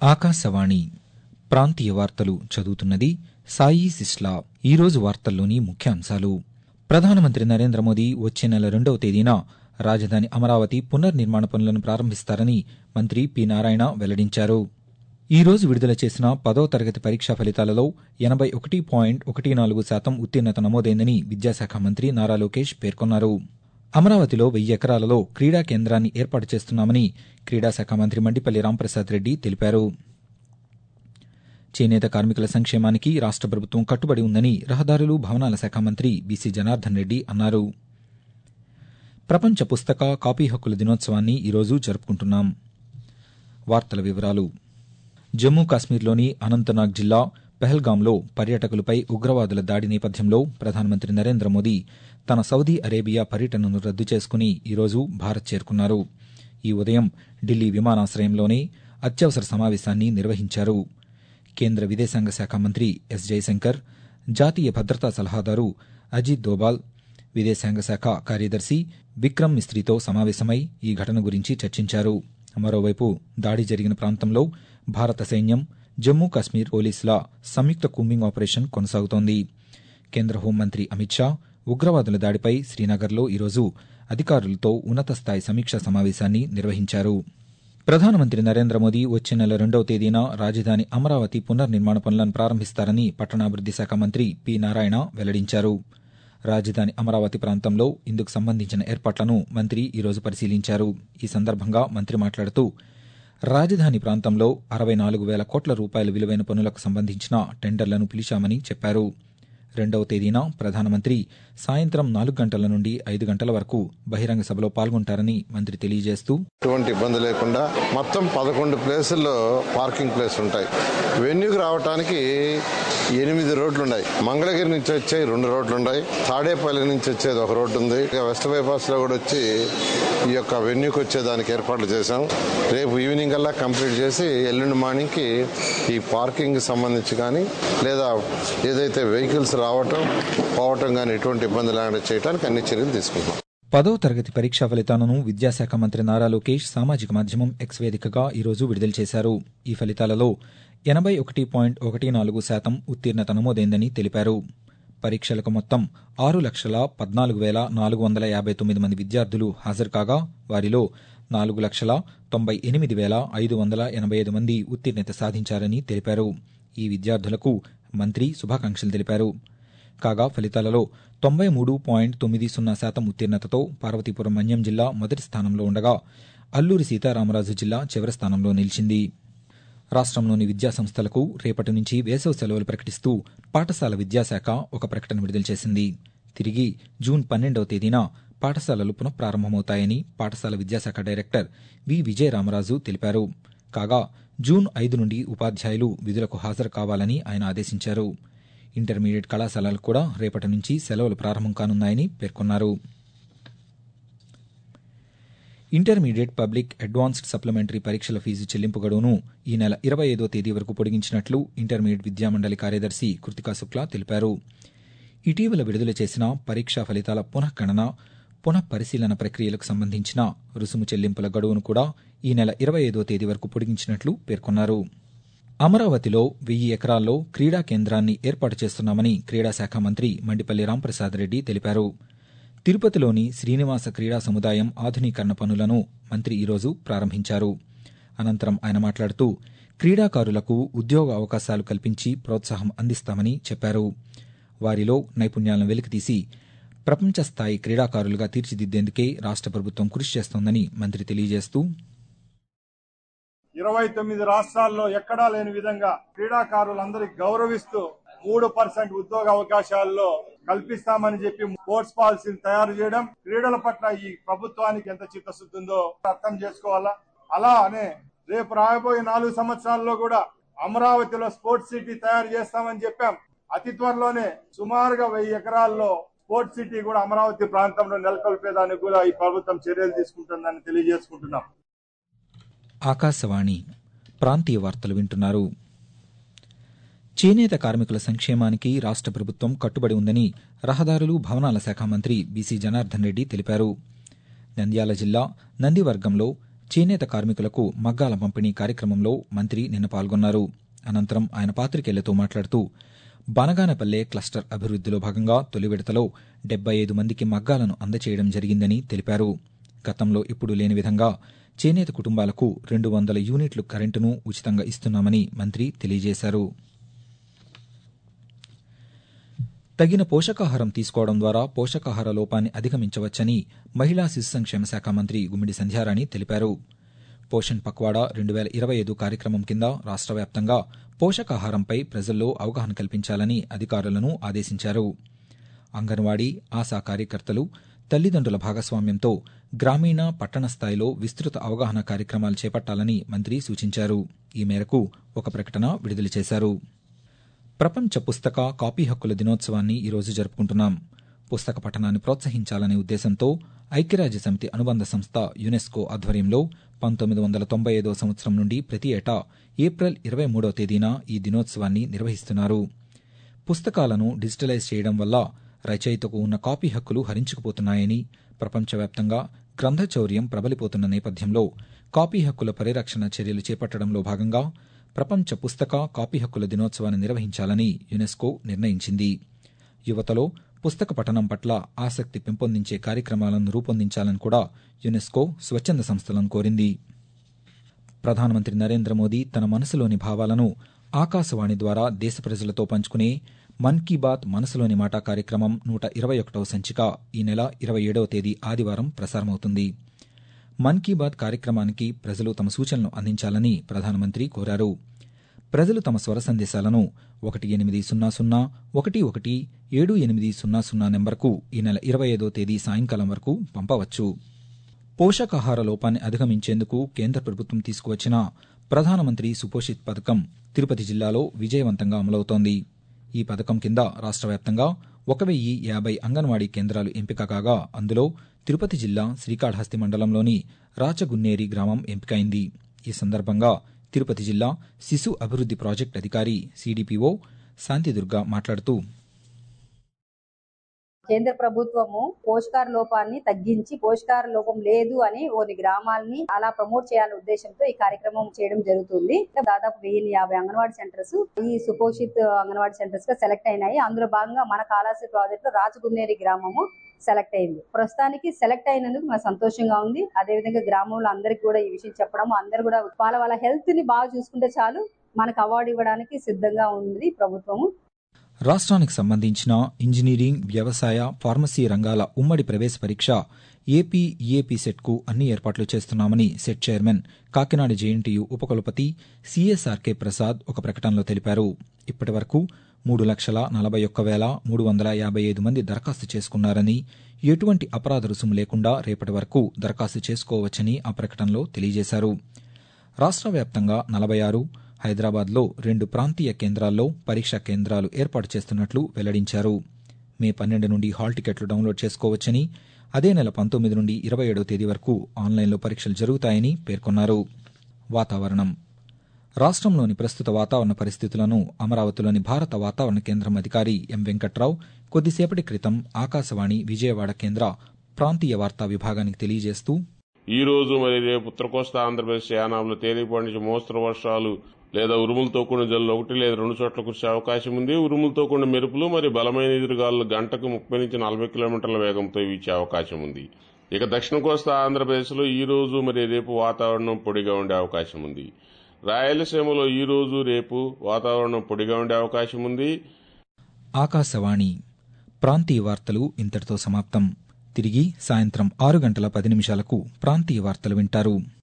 ఆకాశవాణి ప్రాంతీయ వార్తలు చదువుతున్నది సాయి సిస్లా. ఈరోజు వార్తల్లోని ముఖ్యాంశాలు. ప్రధానమంత్రి నరేంద్ర మోదీ వచ్చే నెల 2వ తేదీన రాజధాని అమరావతి పునర్నిర్మాణ పనులను ప్రారంభిస్తారని మంత్రి పి. నారాయణ వెల్లడించారు. ఈ రోజు విడుదల చేసిన 10వ తరగతి పరీక్షా ఫలితాలలో 81.14% ఉత్తీర్ణత నమోదైందని విద్యాశాఖ మంత్రి నారా లోకేష్ పేర్కొన్నారు. అమరావతిలో 1000 ఎకరాలలో క్రీడా కేంద్రాన్ని ఏర్పాటు చేస్తున్నామని క్రీడాశాఖ మంత్రి మండిపల్లి రాంప్రసాద్ రెడ్డి తెలిపారు. చేనేత కార్మికుల సంక్షేమానికి రాష్ట ప్రభుత్వం కట్టుబడి ఉందని రహదారులు, భవనాల శాఖ మంత్రి బీసీ జనార్దన్ రెడ్డి అన్నారు. ప్రపంచ పుస్తక కాపీ హక్కుల దినోత్సవాన్ని ఈరోజు జరుపుకుంటున్నాం. వార్తల వివరాలు. జమ్మూ కాశ్మీర్లోని అనంతనాగ్ జిల్లా పెహల్గాంలో పర్యాటకులపై ఉగ్రవాదుల దాడి నేపథ్యంలో ప్రధానమంత్రి నరేంద్ర మోదీ తన సౌదీ అరేబియా పర్యటనను రద్దు చేసుకుని ఈరోజు భారత్ చేరుకున్నారు. ఈ ఉదయం ఢిల్లీ విమానాశ్రయంలోనే అత్యవసర సమావేశాన్ని నిర్వహించారు. కేంద్ర విదేశాంగ శాఖ మంత్రి ఎస్ జయశంకర్, జాతీయ భద్రతా సలహాదారు అజిత్ దోబాల్, విదేశాంగ శాఖ కార్యదర్శి విక్రమ్ మిస్త్రీతో సమావేశమై ఈ ఘటన గురించి చర్చించారు. మరోవైపు దాడి జరిగిన ప్రాంతంలో భారత సైన్యం, జమ్మూ కాశ్మీర్ పోలీసుల సంయుక్త కూంబింగ్ ఆపరేషన్ కొనసాగుతోంది. కేంద్ర హోంమంత్రి అమిత్ షా ఉగ్రవాదుల దాడిపై శ్రీనగర్లో ఈరోజు అధికారులతో ఉన్నతస్థాయి సమీక్షా సమావేశాన్ని నిర్వహించారు. ప్రధానమంత్రి నరేంద్ర మోదీ వచ్చే నెల 2వ తేదీన రాజధాని అమరావతి పునర్నిర్మాణ పనులను ప్రారంభిస్తారని పట్టణాభివృద్ది శాఖ మంత్రి పి. నారాయణ వెల్లడించారు. రాజధాని అమరావతి ప్రాంతంలో ఇందుకు సంబంధించిన ఏర్పాట్లను మంత్రి ఈరోజు పరిశీలించారు. ఈ సందర్భంగా మంత్రి మాట్లాడుతూ రాజధాని ప్రాంతంలో 64,000 కోట్ల రూపాయల విలువైన పనులకు సంబంధించిన టెండర్లను పిలిచామని చెప్పారు. 2వ తేదీన ప్రధానమంత్రి సాయంత్రం 4 గంటల నుండి 5 గంటల వరకు బహిరంగ సభలో పాల్గొంటారని మంత్రి తెలియజేస్తూ, ఎటువంటి ఇబ్బంది లేకుండా మొత్తం 11 ప్లేసుల్లో పార్కింగ్ ప్లేస్ ఉంటాయి. వెన్యూకి రావడానికి 8 రోడ్లున్నాయి. మంగళగిరి నుంచి వచ్చే 2 రోడ్లున్నాయి. తాడేపల్లి నుంచి వచ్చేది 1 రోడ్డు ఉంది. వెస్ట్ బైపాస్ లో కూడా వచ్చి ఈ యొక్క వెన్యూకి వచ్చేదానికి ఏర్పాట్లు చేశాం. రేపు ఈవినింగ్ అలా కంప్లీట్ చేసి ఎల్లుండి మార్నింగ్ కి ఈ పార్కింగ్ సంబంధించి కానీ లేదా ఏదైతే వెహికల్స్ రావటం పోవటం కానీ ఎటువంటి ఇబ్బంది లేకుండా చేయడానికి అన్ని చర్యలు తీసుకుంటాం. 10వ తరగతి పరీక్షా ఫలితాలను విద్యాశాఖ మంత్రి నారా లోకేష్ సామాజిక మాధ్యమం ఎక్స్ వేదికగా ఈరోజు విడుదల చేశారు. ఈ ఫలితాలలో 81.14% ఉత్తీర్ణత నమోదైందని తెలిపారు. పరీక్షలకు మొత్తం 6,14,459 మంది విద్యార్థులు హాజరు కాగా వారిలో 4,98,585 మంది ఉత్తీర్ణత సాధించారని తెలిపారు. ఈ విద్యార్థులకు మంత్రి శుభాకాంక్షలు తెలిపారు. కాగా ఫలితాలలో 93.90% ఉత్తీర్ణతతో పార్వతీపురం మన్యం జిల్లా మొదటి స్థానంలో ఉండగా అల్లూరి సీతారామరాజు జిల్లా చివరి స్థానంలో నిలిచింది. రాష్ట్రంలోని విద్యాసంస్థలకు రేపటి నుంచి వేసవి సెలవులు ప్రకటిస్తూ పాఠశాల విద్యాశాఖ ఒక ప్రకటన విడుదల చేసింది. తిరిగి జూన్ 12వ తేదీన పాఠశాలలు పునఃప్రారంభమవుతాయని పాఠశాల విద్యాశాఖ డైరెక్టర్ వి. విజయరామరాజు తెలిపారు. కాగా జూన్ 5 నుండి ఉపాధ్యాయులు విధులకు హాజరు కావాలని ఆయన ఆదేశించారు. ఇంటర్మీడియట్ కళాశాలలకు కూడా రేపటి నుంచి సెలవులు ప్రారంభం కానున్నాయని పేర్కొన్నారు. ఇంటర్మీడియట్ పబ్లిక్ అడ్వాన్స్డ్ సప్లిమెంటరీ పరీక్షల ఫీజు చెల్లింపు గడువును ఈ నెల 25వ తేదీ వరకు పొడిగించినట్లు ఇంటర్మీడియట్ విద్యామండలి కార్యదర్శి కృతికా శుక్లా తెలిపారు. ఇటీవల విడుదల చేసిన పరీక్షా ఫలితాల పునఃగణన, పునఃపరిశీలన ప్రక్రియలకు సంబంధించిన రుసుము చెల్లింపుల గడువును కూడా ఈ నెల 25వ తేదీ వరకు పొడిగించినట్లు పేర్కొన్నారు. అమరావతిలో 1000 ఎకరాల్లో క్రీడా కేంద్రాన్ని ఏర్పాటు చేస్తున్నామని క్రీడాశాఖ మంత్రి మండిపల్లి రాంప్రసాద్ రెడ్డి తెలిపారు. తిరుపతిలోని శ్రీనివాస క్రీడా సముదాయం ఆధునీకరణ పనులను మంత్రి ఈరోజు ప్రారంభించారు. అనంతరం ఆయన మాట్లాడుతూ క్రీడాకారులకు ఉద్యోగ అవకాశాలు కల్పించి ప్రోత్సాహం అందిస్తామని చెప్పారు. వారిలో నైపుణ్యాలను వెలికితీసి ప్రపంచ స్థాయి క్రీడాకారులుగా తీర్చిదిద్దేందుకే రాష్ట ప్రభుత్వం కృషి చేస్తోందని మంత్రి తెలియజేస్తూ, 29 రాష్ట్రాల్లో ఎక్కడా లేని విధంగా క్రీడాకారులందరికీ గౌరవిస్తూ 3% ఉద్యోగ అవకాశాల్లో కల్పిస్తామని చెప్పి స్పోర్ట్స్ పాలసీని తయారు చేయడం, క్రీడల పట్ల ఈ ప్రభుత్వానికి ఎంత చిత్తశుద్ధి ఉందో అర్థం చేసుకోవాలా. అలానే రేపు రాబోయే 4 సంవత్సరాల్లో కూడా అమరావతిలో స్పోర్ట్స్ సిటీ తయారు చేస్తామని చెప్పాం. అతి త్వరలోనే సుమారుగా 1000 ఎకరాల్లో స్పోర్ట్స్ సిటీ కూడా అమరావతి ప్రాంతంలో నెలకొల్పేదానికి కూడా ఈ ప్రభుత్వం చర్యలు తీసుకుంటుందని తెలియజేసుకుంటున్నాం. ఆకాశవాణి ప్రాంతీయ వార్తలు వింటున్నారు. చేనేత కార్మికుల సంక్షేమానికి రాష్ట ప్రభుత్వం కట్టుబడి ఉందని రహదారులు, భవనాల శాఖ మంత్రి బీసీ జనార్దన్ రెడ్డి తెలిపారు. నంద్యాల జిల్లా నందివర్గంలో చేనేత కార్మికులకు మగ్గాల పంపిణీ కార్యక్రమంలో మంత్రి నిన్న పాల్గొన్నారు. అనంతరం ఆయన పాతికేయులతో మాట్లాడుతూ బనగానపల్లె క్లస్టర్ అభివృద్దిలో భాగంగా తొలి విడతలో 75 మందికి మగ్గాలను అందచేయడం జరిగిందని తెలిపారు. గతంలో ఇప్పుడు లేని విధంగా చేనేత కుటుంబాలకు 200 యూనిట్లు కరెంటును ఉచితంగా ఇస్తున్నామని మంత్రి తెలియజేశారు. తగిన పోషకాహారం తీసుకోవడం ద్వారా పోషకాహార లోపాన్ని అధిగమించవచ్చని మహిళా శిశు సంక్షేమ శాఖ మంత్రి గుమ్మిడి సంధ్యారాణి తెలిపారు. పోషణ్ పక్వాడా 2025 కార్యక్రమం కింద రాష్ట్ర వ్యాప్తంగా పోషకాహారంపై ప్రజల్లో అవగాహన కల్పించాలని అధికారులను ఆదేశించారు. అంగన్వాడీ, ఆశా కార్యకర్తలు, తల్లిదండ్రుల భాగస్వామ్యంతో గ్రామీణ, పట్టణ స్థాయిలో విస్తృత అవగాహన కార్యక్రమాలు చేపట్టాలని మంత్రి సూచించారు. ఈ మేరకు ఒక ప్రకటన విడుదల చేశారు. ప్రపంచ పుస్తక కాపీ హక్కుల దినోత్సవాన్ని ఈరోజు జరుపుకుంటున్నాం. పుస్తక పఠనాన్ని ప్రోత్సహించాలనే ఉద్దేశంతో ఐక్యరాజ్యసమితి అనుబంధ సంస్థ యునెస్కో ఆధ్వర్యంలో 1995 సంవత్సరం నుండి ప్రతి ఏటా ఏప్రిల్ 23వ తేదీన ఈ దినోత్సవాన్ని నిర్వహిస్తున్నారు. పుస్తకాలను డిజిటలైజ్ చేయడం వల్ల రచయితకు ఉన్న కాపీ హక్కులు హరించుకుపోతున్నాయని, ప్రపంచవ్యాప్తంగా గ్రంథచౌర్యం ప్రబలిపోతున్న నేపథ్యంలో కాపీ హక్కుల పరిరక్షణ చర్యలు చేపట్టడంలో భాగంగా ప్రపంచ పుస్తక కాపీ హక్కుల దినోత్సవాన్ని నిర్వహించాలని యునెస్కో నిర్ణయించింది. యువతలో పుస్తక పఠనం పట్ల ఆసక్తి పెంపొందించే కార్యక్రమాలను రూపొందించాలని కూడా యునెస్కో స్వచ్ఛంద సంస్థలను కోరింది. ప్రధానమంత్రి నరేంద్ర మోదీ తన మనసులోని భావాలను ఆకాశవాణి ద్వారా దేశ ప్రజలతో పంచుకునే మన్ కీ బాత్ మనసులోని మాట కార్యక్రమం 121వ సంచిక ఈ నెల 27వ తేదీ ఆదివారం ప్రసారమవుతుంది. మన్ కీ బాత్ కార్యక్రమానికి ప్రజలు తమ సూచనలు అందించాలని ప్రధానమంత్రి కోరారు. ప్రజలు తమ స్వర సందేశాలను 1800-11-7800 నెంబర్కు ఈ నెల 25వ తేదీ సాయంకాలం వరకు పంపవచ్చు. పోషకాహార లోపాన్ని అధిగమించేందుకు కేంద్ర ప్రభుత్వం తీసుకువచ్చిన ప్రధానమంత్రి సుపోషిత్ పథకం తిరుపతి జిల్లాలో విజయవంతంగా అమలవుతోంది. ఈ పథకం కింద రాష్ట్ర వ్యాప్తంగా 1050 అంగన్వాడీ కేంద్రాలు ఎంపిక కాగా అందులో తిరుపతి జిల్లా శ్రీకాళహస్తి మండలంలోని రాచగున్నేరి గ్రామం ఎంపికైంది. ఈ సందర్భంగా తిరుపతి జిల్లా శిశు అభివృద్ది ప్రాజెక్టు అధికారి సిడిపిఓ శాంతిదుర్గ మాట్లాడుతూ, కేంద్ర ప్రభుత్వము పోషకాహార లోపాన్ని తగ్గించి పోషకాహార లోపం లేదు అని కొన్ని గ్రామాలని అలా ప్రమోట్ చేయాలనే ఉద్దేశంతో ఈ కార్యక్రమం చేయడం జరుగుతుంది. దాదాపు 1050 అంగన్వాడీ సెంటర్స్ ఈ సుపోషిత్ అంగన్వాడీ సెంటర్స్ గా సెలెక్ట్ అయినాయి. అందులో భాగంగా మన కాళహస్తి ప్రాజెక్ట్ లో రాచగున్నేరి గ్రామము సెలెక్ట్ అయింది. ప్రస్తుతానికి సెలెక్ట్ అయినందుకు నాకు సంతోషంగా ఉంది. అదేవిధంగా గ్రామంలో అందరికి కూడా ఈ విషయం చెప్పడం, అందరు కూడా వాళ్ళ హెల్త్ ని బాగా చూసుకుంటే చాలు మనకు అవార్డు ఇవ్వడానికి సిద్ధంగా ఉంది ప్రభుత్వము. రాష్ట్రానికి సంబంధించిన ఇంజనీరింగ్, వ్యవసాయ, ఫార్మసీ రంగాల ఉమ్మడి ప్రవేశ పరీక్ష ఏపీ ఈఏపీ సెట్కు అన్ని ఏర్పాట్లు చేస్తున్నామని సెట్ చైర్మన్ కాకినాడ జేఎన్టీయూ ఉపకులపతి సిఎస్ఆర్కే ప్రసాద్ ఒక ప్రకటనలో తెలిపారు. ఇప్పటి వరకు 3,41,355 మంది దరఖాస్తు చేసుకున్నారని, ఎటువంటి అపరాధ రుసుము లేకుండా రేపటి వరకు దరఖాస్తు చేసుకోవచ్చని ఆ ప్రకటనలో తెలియజేశారు. రాష్ట్ర వ్యాప్తంగా 46, హైదరాబాద్లో 2 ప్రాంతీయ కేంద్రాల్లో పరీక్షా కేంద్రాలు ఏర్పాటు చేస్తున్నట్లు వెల్లడించారు. మే 12 నుండి హాల్ టికెట్లు డౌన్లోడ్ చేసుకోవచ్చని, అదే నెల 19 నుండి 27వ తేదీ వరకు ఆన్లైన్లో పరీక్షలు జరుగుతాయని పేర్కొన్నారు. వాతావరణం. రాష్ట్రంలోని ప్రస్తుత వాతావరణ పరిస్థితులను అమరావతిలోని భారత వాతావరణ కేంద్రం అధికారి ఎం వెంకట్రావు కొద్దిసేపటి క్రితం ఆకాశవాణి విజయవాడ కేంద్ర ప్రాంతీయ వార్తా విభాగానికి తెలియజేస్తూ, ఈ రోజు మరి రేపు ఉత్తర కోస్తా ఆంధ్రప్రదేశ్ యానాంలో తేలికపాటి నుంచి మోస్తరు వర్షాలు లేదా ఉరుములతో కూడిన జల్లులు 1 లేదా 2 చోట్ల కురిసే అవకాశం ఉంది. ఉరుములతో కూడిన మెరుపులు మరి బలమైన ఎదురుగాలు గంటకు 30 నుంచి 40 కిలోమీటర్ల వేగంతో వీచే అవకాశం ఉంది. ఇక దక్షిణ కోస్తా ఆంధ్రప్రదేశ్లో ఈ రోజు మరి రేపు వాతావరణం పొడిగా ఉండే అవకాశం ఉంది. రాయలసీమలో ఈ రోజు రేపు వాతావరణం పొడిగా ఉండే అవకాశం ఉంది. ఆకాశవాణి ప్రాంతీయ వార్తలు ఇంతటితో సమాప్తం. తిరిగి సాయంత్రం 6 గంటల 10 నిమిషాలకు ప్రాంతీయ వార్తలు వింటారు.